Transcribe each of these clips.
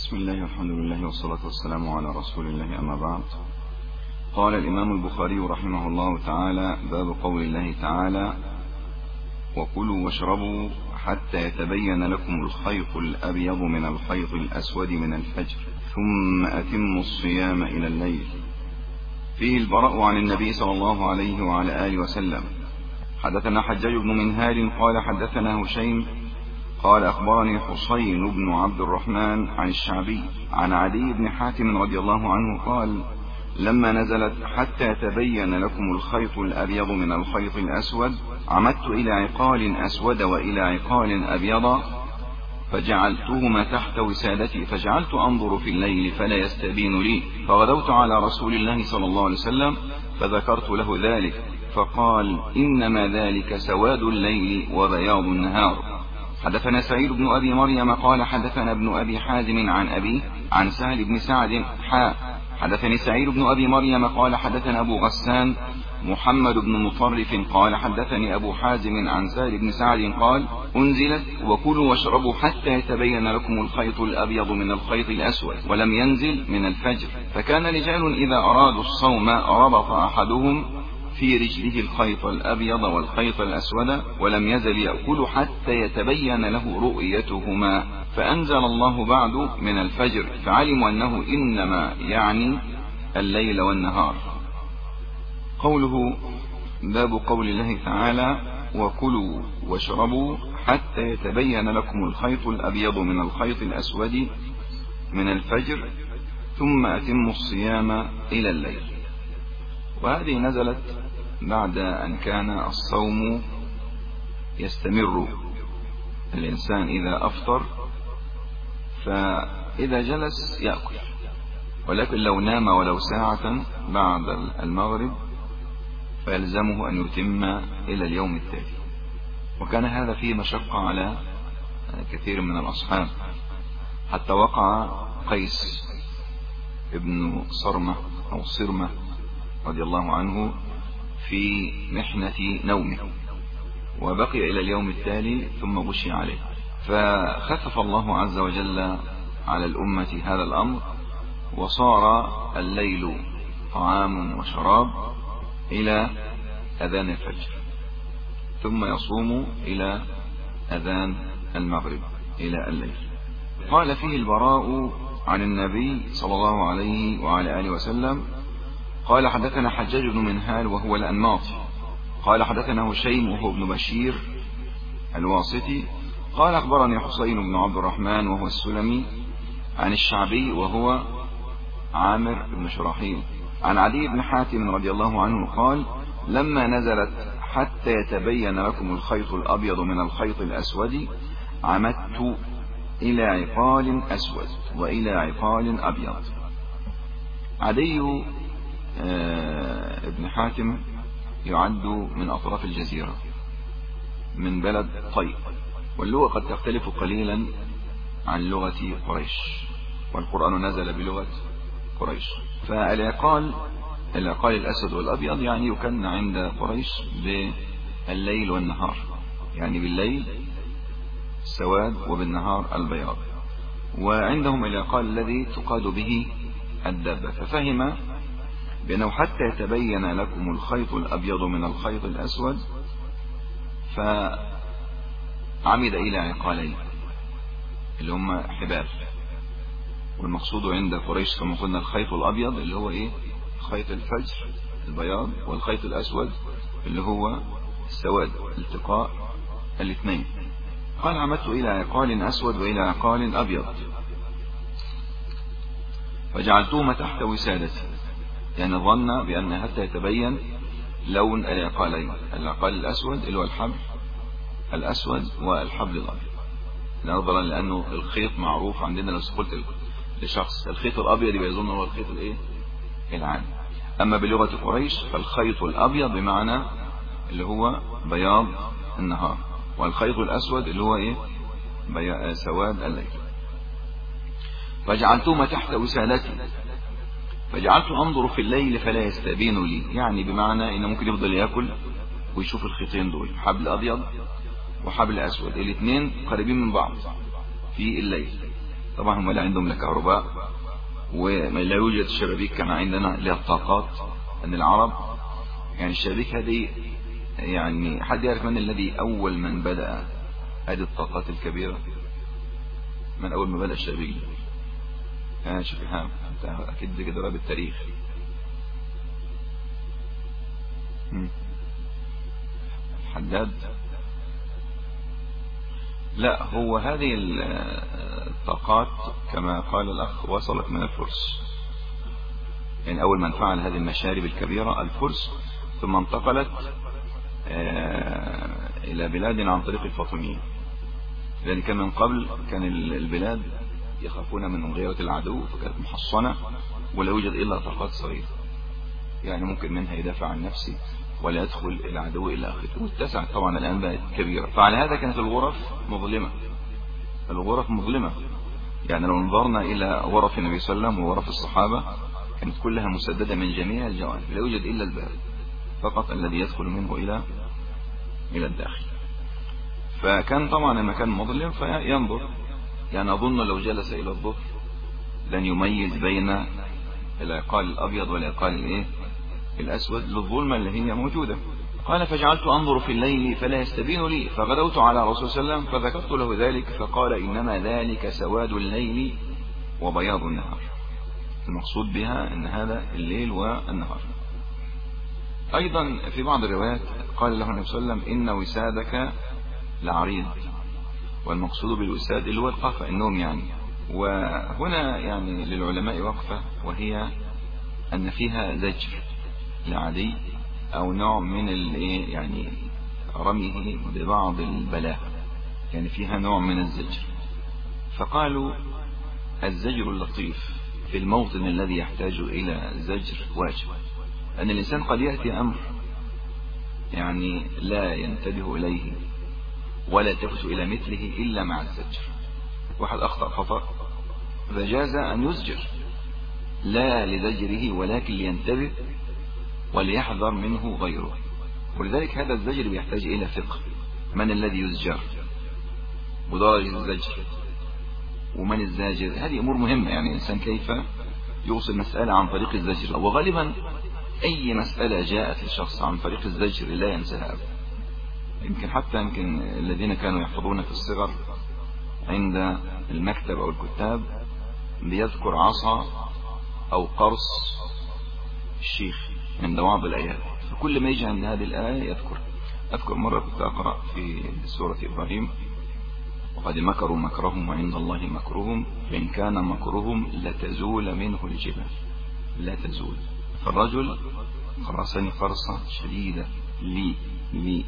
بسم الله والحمد لله والصلاة والسلام على رسول الله، أما بعد. قال الإمام البخاري رحمه الله تعالى: باب قول الله تعالى: وكلوا واشربوا حتى يتبين لكم الخيط الأبيض من الخيط الأسود من الفجر ثم أتموا الصيام إلى الليل. فيه البراء عن النبي صلى الله عليه وعلى آله وسلم. حدثنا حجاج بن منهال قال حدثنا هشيم قال أخبرني حسين بن عبد الرحمن عن الشعبي عن عدي بن حاتم رضي الله عنه قال: لما نزلت حتى يتبين لكم الخيط الأبيض من الخيط الأسود عمدت إلى عقال أسود وإلى عقال أبيض فجعلتهما تحت وسادتي، فجعلت أنظر في الليل فلا يستبين لي، فغدوت على رسول الله صلى الله عليه وسلم فذكرت له ذلك، فقال: إنما ذلك سواد الليل وبياض النهار. حدثنا سعيد بن أبي مريم قال حدثنا ابن أبي حازم عن أبيه عن سهل بن سعد حدثني سعيد بن أبي مريم قال حدثنا أبو غسان محمد بن مطرف قال حدثني أبو حازم عن سهل بن سعد قال: أنزلت وكلوا واشربوا حتى يتبين لكم الخيط الأبيض من الخيط الأسود ولم ينزل من الفجر، فكان رجال إذا أرادوا الصوم ربط أحدهم في رجله الخيط الأبيض والخيط الأسود ولم يزل يأكل حتى يتبين له رؤيتهما، فأنزل الله بعد من الفجر فعلموا أنه إنما يعني الليل والنهار. قوله: باب قول الله تعالى: وكلوا واشربوا حتى يتبين لكم الخيط الأبيض من الخيط الأسود من الفجر ثم أتموا الصيام إلى الليل. وهذه نزلت بعد أن كان الصوم يستمر، الإنسان إذا أفطر فإذا جلس يأكل، ولكن لو نام ولو ساعة بعد المغرب فيلزمه أن يتم إلى اليوم التالي. وكان هذا فيه مشقة على كثير من الأصحاب، حتى وقع قيس ابن صرمة أو صرمة رضي الله عنه في محنة نومه، وبقي إلى اليوم التالي ثم غشي عليه، فخفف الله عز وجل على الأمة هذا الأمر، وصار الليل طعام وشراب إلى أذان الفجر، ثم يصوم إلى أذان المغرب إلى الليل. قال فيه البراء عن النبي صلى الله عليه وعلى آله وسلم قال حدثنا حجاج بن منهال وهو الأنماطي قال حدثنا هشيم وهو ابن بشير الواسطي قال أخبرني حسين بن عبد الرحمن وهو السلمي عن الشعبي وهو عامر بن شراحيل عن عدي بن حاتم رضي الله عنه قال: لما نزلت حتى يتبين لكم الخيط الأبيض من الخيط الأسود عمدت إلى عقال أسود وإلى عقال أبيض. عدي ابن حاتم يعد من أطراف الجزيرة من بلد طيب، واللغة قد تختلف قليلا عن لغة قريش، والقرآن نزل بلغة قريش. فالعقال الأسود والأبيض يعني يكن عند قريش بالليل والنهار، يعني بالليل السواد وبالنهار البياض، وعندهم العقال الذي تقاد به الدابة. ففهم بأنه حتى يتبين لكم الخيط الأبيض من الخيط الأسود فعمد إلى عقالين اللي هم حبال، والمقصود عند قريش كما قلنا الخيط الأبيض اللي هو خيط الفجر البياض، والخيط الأسود اللي هو السواد، التقاء الاثنين. قال: عمدت إلى عقال أسود وإلى عقال أبيض فجعلتهما تحت وسادتي، يعني ظن بأن حتى يتبين لون العقالين، العقال الأسود اللي هو الحبل الأسود والحبل الأبيض، نظرا لأنه الخيط معروف عندنا. لو قلت لشخص الخيط الأبيض يبقى يظن هو الخيط العام، أما بلغة قريش فالخيط الأبيض بمعنى اللي هو بياض النهار، والخيط الأسود اللي هو سواد الليل. فجعلتهما تحت وسادتي فجعلت أنظر في الليل فلا يستبين لي، يعني بمعنى إنه ممكن يفضل يأكل ويشوف الخيطين دول، حبل أبيض وحبل أسود، الاثنين قريبين من بعض في الليل، طبعا هم لا عندهم لا كهرباء ولا يوجد شبابيك كما عندنا للطاقات. أن العرب يعني الشبابيك هذه، يعني حد يعرف من الذي أول من بدأ هذه الطاقات الكبيرة؟ من أول ما بدأ الشبابيك؟ شوف إيهاب، أنت أكيد كده راب التاريخ. حداد؟ لا، هو هذه الطاقات كما قال الأخ وصلت من الفرس. يعني أول من فعل هذه المشارب الكبيرة الفرس، ثم انتقلت إلى بلادنا عن طريق الفاطميين. لأن كان من قبل كان البلاد يخافون من غيرة العدو، فكانت محصنة ولا يوجد إلا طاقات صغيرة، يعني ممكن منها يدافع عن نفسه ولا يدخل العدو إلا آخره. واتسعت طبعا الآن بقت كبيرة، فعلى هذا كانت الغرف مظلمة. الغرف مظلمة، يعني لو نظرنا إلى غرف النبي صلى الله عليه وسلم وغرف الصحابة كانت كلها مسددة من جميع الجوانب، لا يوجد إلا الباب فقط الذي يدخل منه إلى الداخل. فكان طبعا المكان مظلم فينظر، يعني أظن لو جلس إلى الظهر لن يميز بين العقال الأبيض والعقال الأسود للظلمة اللي هي موجودة. قال فجعلت أنظر في الليل فلا يستبين لي، فغدوت على رسول صلى الله عليه وسلم فذكرت له ذلك، فقال إنما ذلك سواد الليل وبياض النهار. المقصود بها أن هذا الليل والنهار. أيضا في بعض الروايات قال له النبي صلى الله عليه وسلم إن وسادك لعريض، والمقصود بالوساد اللي هو القفا، النوم يعني. وهنا يعني للعلماء وقفة، وهي أن فيها زجر لعدي أو نوع من يعني رميه ببعض البلاغة، يعني فيها نوع من الزجر. فقالوا الزجر اللطيف في الموطن الذي يحتاج إلى زجر واجب، أن الإنسان قد يأتي أمر يعني لا ينتبه إليه ولا يلتفت إلى مثله إلا مع الزجر. واحد أخطأ خطأ فجاز أن يزجر، لا لزجره ولكن لينتبه وليحذر منه غيره. ولذلك هذا الزجر بيحتاج إلى فقه، من الذي يزجر ودرجة الزجر ومن الزاجر، هذه أمور مهمة. يعني الإنسان كيف يوصل مسألة عن طريق الزجر، وغالبا أي مسألة جاءت لشخص عن طريق الزجر لا ينساها أبدا. يمكن الذين كانوا يحفظون في الصغر عند المكتب أو الكتاب بيذكر عصا أو قرص الشيخ عند بعض الآيات، فكل ما يجي عند هذه الآية يذكر. أذكر مرة كنت أقرأ في سورة إبراهيم وقد مكروا مكرهم وعند الله مكرهم فإن كان مكرهم لتزول منه الجبال، لا تزول. فالرجل قرصني قرصة شديدة لي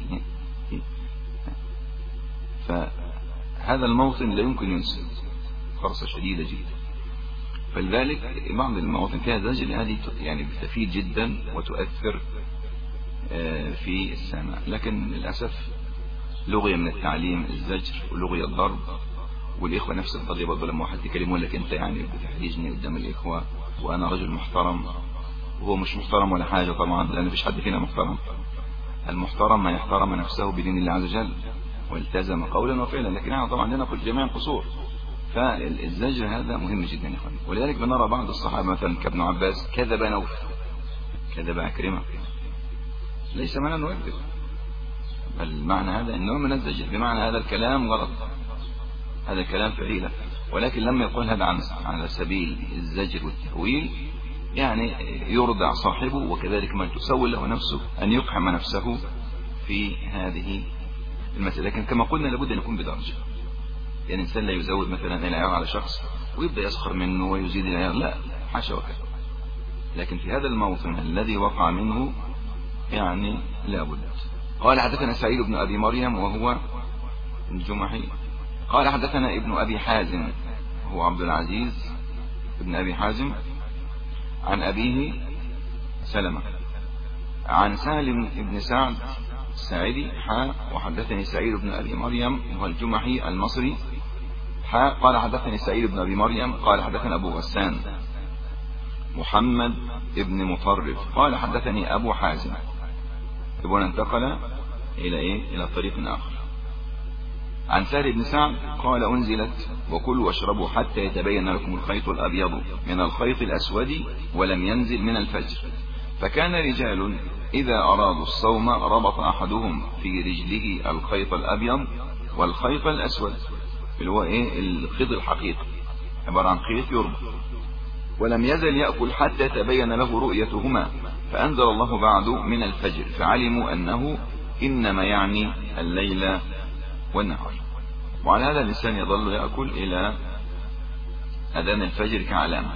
فهذا الموطن لا يمكن ينسى، قرصة شديدة جدا. فلذلك بعض المواطن فيها زجر هذه يعني بتفيد جدا وتؤثر في السمع. لكن للأسف لغي من التعليم الزجر ولغي الضرب، والإخوة نفس القضية برضه لما واحد يكلمون لك أنت يعني بتحرجني قدام الإخوة وأنا رجل محترم، وهو مش محترم ولا حاجة طبعا، لأن مفيش حد فينا محترم. المحترم ما يحترم نفسه بدين الله عز وجل والتزم قولا وفعلا، لكن احنا طبعا عندنا كل جميع القصور. فالزجر هذا مهم جدا يا اخوان. ولذلك بنرى بعض الصحابة مثلا كابن عباس كذب نوف، كذب عكرمة، ليس معنى انه يكذب، بل معنى هذا انه من الزجر، بمعنى هذا الكلام غلط، هذا الكلام فعيلة، ولكن لما يقول هذا على سبيل الزجر والتهويل يعني يرضع صاحبه، وكذلك من تسول له نفسه أن يقحم نفسه في هذه المسألة. لكن كما قلنا لابد أن يكون بدرجة، يعني الإنسان لا يزود مثلا العيار على شخص ويبدأ يسخر منه ويزيد العيار، لا، حاشا وكذا. لكن في هذا الموطن الذي وقع منه يعني لابد. قال حدثنا سعيد بن أبي مريم وهو الجمحي قال حدثنا ابن أبي حازم هو عبد العزيز ابن أبي حازم عن أبيه سلمة عن سالم بن سعد الساعدي وحدثني سعيد بن أبي مريم وهو الجمحي المصري قال حدثني سعيد بن أبي مريم قال حدثنا أبو غسان محمد بن مطرف قال حدثني أبو حازم. يبقى انتقل إلى طريق آخر عن سهل بن سعد قال أنزلت وكلوا واشربوا حتى يتبين لكم الخيط الأبيض من الخيط الأسود ولم ينزل من الفجر. فكان رجال إذا أرادوا الصوم ربط أحدهم في رجله الخيط الأبيض والخيط الأسود، اللي هو الخيط الحقيقي، عبارة عن خيط يربط، ولم يزل يأكل حتى تبين له رؤيتهما، فأنزل الله بعد من الفجر، فعلموا أنه إنما يعني الليل والنهار. وعلى هذا الإنسان يظل يأكل إلى أذان الفجر كعلامة،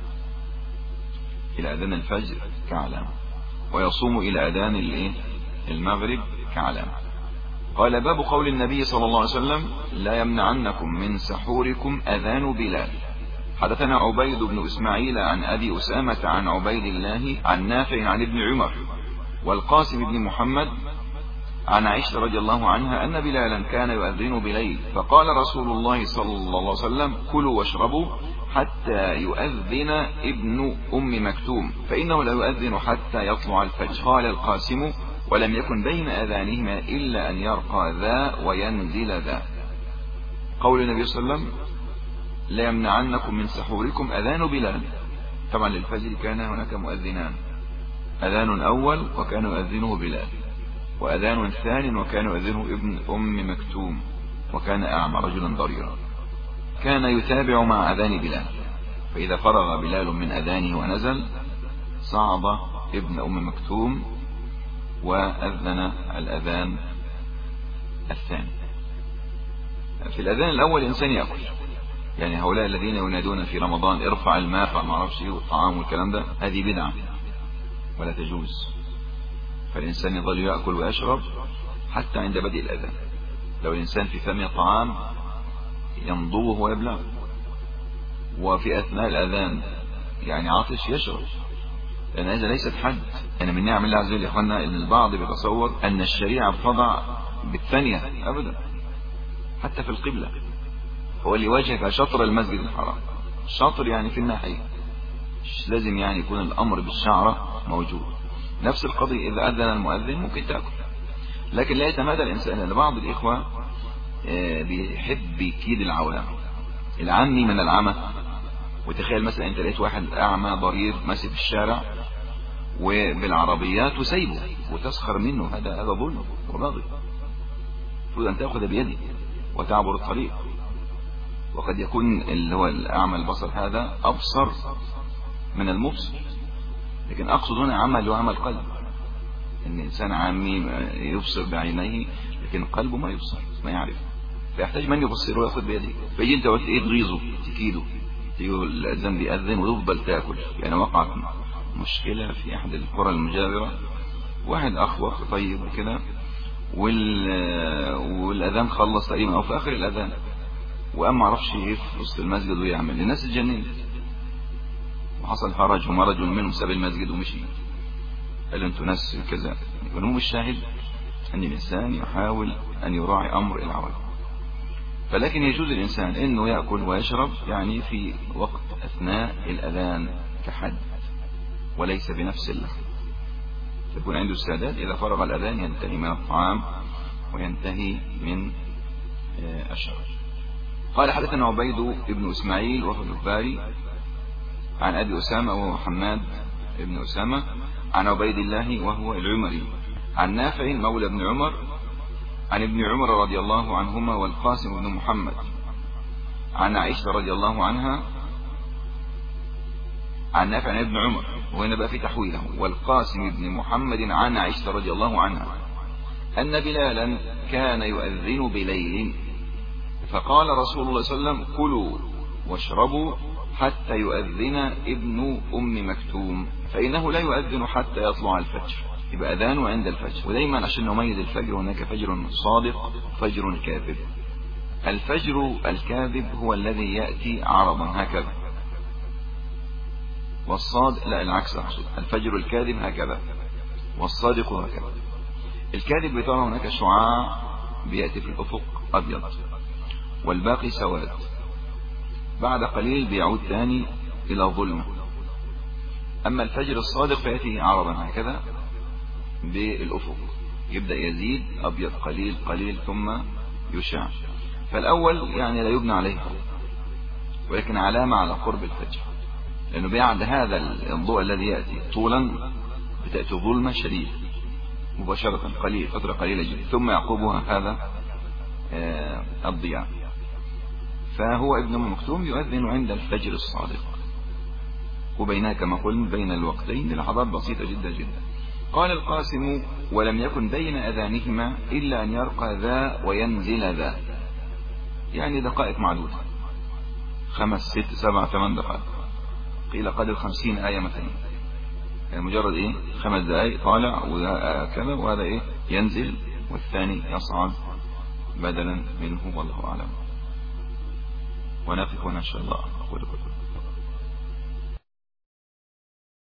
إلى أذان الفجر كعلامة، ويصوم إلى أذان المغرب كعلامة. قال: باب قول النبي صلى الله عليه وسلم: لا يمنعنكم من سحوركم أذان بلال. حدثنا عبيد بن إسماعيل عن أبي أسامة عن عبيد الله عن نافع عن ابن عمر والقاسم بن محمد عن عائشة رضي الله عنها أن بلالا كان يؤذن بليل، فقال رسول الله صلى الله عليه وسلم: كلوا واشربوا حتى يؤذن ابن أم مكتوم، فإنه لا يؤذن حتى يطلع الفجر. قال القاسم: ولم يكن بين أذانهما إلا أن يرقى ذا وينزل ذا. قول النبي صلى الله عليه وسلم: لا يمنعنكم من سحوركم أذان بلال. طبعا للفجر كان هناك مؤذنان، أذان أول وكان يؤذنه بلال، وأذان ثاني وكان يؤذنه ابن أم مكتوم، وكان أعمى رجلا ضريرا، كان يتابع مع أذان بلال، فإذا فرغ بلال من أذانه ونزل صعد ابن أم مكتوم وأذن الأذان الثاني. في الأذان الأول الإنسان يأكل، يعني هؤلاء الذين ينادون في رمضان: ارفع الماء ما اعرفش ايه والطعام والكلام ده، هذه بدعة ولا تجوز. فالإنسان يظل يأكل ويشرب حتى عند بدء الأذان. لو الإنسان في فمه طعام يمضغه ويبلع، وفي أثناء الأذان يعني عاطش يشرب، لأن هذا ليست حد. يعني من نعم الله عز وجل يا إخوانا إن البعض بيتصور أن الشريعة بتضع بالثانية، أبدا. حتى في القبلة هو اللي يواجهك على شطر المسجد الحرام، الشطر يعني في الناحية، مش لازم يعني يكون الأمر بالشعرة موجود. نفس القضية إذا أذن المؤذن ممكن تأكل، لكن لا يتمادى الإنسان، لأن بعض الإخوة بيحب يكيد العوام، العمي من العمى. وتخيل مثلا أنت لقيت واحد أعمى ضرير ماشي في الشارع وبالعربيات وسيبه وتسخر منه، هذا ظلم وبغي. المفروض أن تأخذ بيده وتعبر الطريق. وقد يكون اللي هو الأعمى البصر هذا أبصر من المبصر، لكن أقصد هنا عمى اللي هو عمى القلب، إن إنسان عامي يبصر بعينيه لكن قلبه ما يبصر ما يعرف، فيحتاج من يبصره ويأخذ بيده. فيجي أنت وقت تغيظه تكيده، تيجي الأذان بيأذن وتفضل تأكل. يعني وقعت مشكلة في أحد القرى المجاورة، واحد أخوة طيب وكده، والأذان خلص تقريبا أو في آخر الأذان، وقام معرفش ايه في وسط المسجد ويعمل، الناس اتجننت وحصل حرج، وما رجل منهم ساب المسجد ومشي قال: انتوا ناس كذا. المهم الشاهد ان الانسان يحاول ان يراعي امر العوام. فلكن يجوز الانسان انه يأكل ويشرب يعني في وقت اثناء الاذان كحد، وليس بنفس اللحظة. تكون عنده السادات اذا فرغ الاذان ينتهي من الطعام وينتهي من الشرب. قال: حدثنا عبيد بن إسماعيل وهو البخاري عن أبي أسامة وهو حماد بن أسامة عن عبيد الله وهو العمري عن نافع مولى ابن عمر عن ابن عمر رضي الله عنهما والقاسم بن محمد عن عائشة رضي الله عنها عن نافع عن ابن عمر، وهنا بقى في تحويله، والقاسم بن محمد عن عائشة رضي الله عنها أن بلالا كان يؤذن بليل، فقال رسول الله صلى الله عليه وسلم: كلوا واشربوا حتى يؤذن ابن أم مكتوم، فإنه لا يؤذن حتى يطلع الفجر. يبقى أذانه عند الفجر. ودايما عشان نميز الفجر هناك فجر صادق فجر كاذب. الفجر الكاذب هو الذي يأتي عرضا هكذا، والصادق لا العكس أقصد، الفجر الكاذب هكذا والصادق هكذا. الكاذب بترى هناك شعاع بيأتي في الأفق أبيض والباقي سواد، بعد قليل بيعود ثاني إلى ظلمة. أما الفجر الصادق فيأتي عرضا هكذا بالأفق، يبدأ يزيد أبيض قليل قليل ثم يشع. فالأول يعني لا يبنى عليه ولكن علامة على قرب الفجر، لأنه بعد هذا الضوء الذي يأتي طولا بتأتي ظلمة شديدة مباشرة قليل فترة قليلة جدا ثم يعقبها هذا الضياء. فهو ابن أم مكتوم يؤذن عند الفجر الصادق، وبينها كما قلنا بين الوقتين لحظات بسيطة جدا جدا. قال القاسم ولم يكن بين أذانهما إلا أن يرقى ذا وينزل ذا، يعني دقائق معدودة 5 6 7 8 دقائق، قيل قدر 50 آية مثلا، يعني مجرد 5 دقائق طالع وكذا، وهذا ينزل والثاني يصعد بدلا منه، والله أعلم. ونقف هنا إن شاء الله.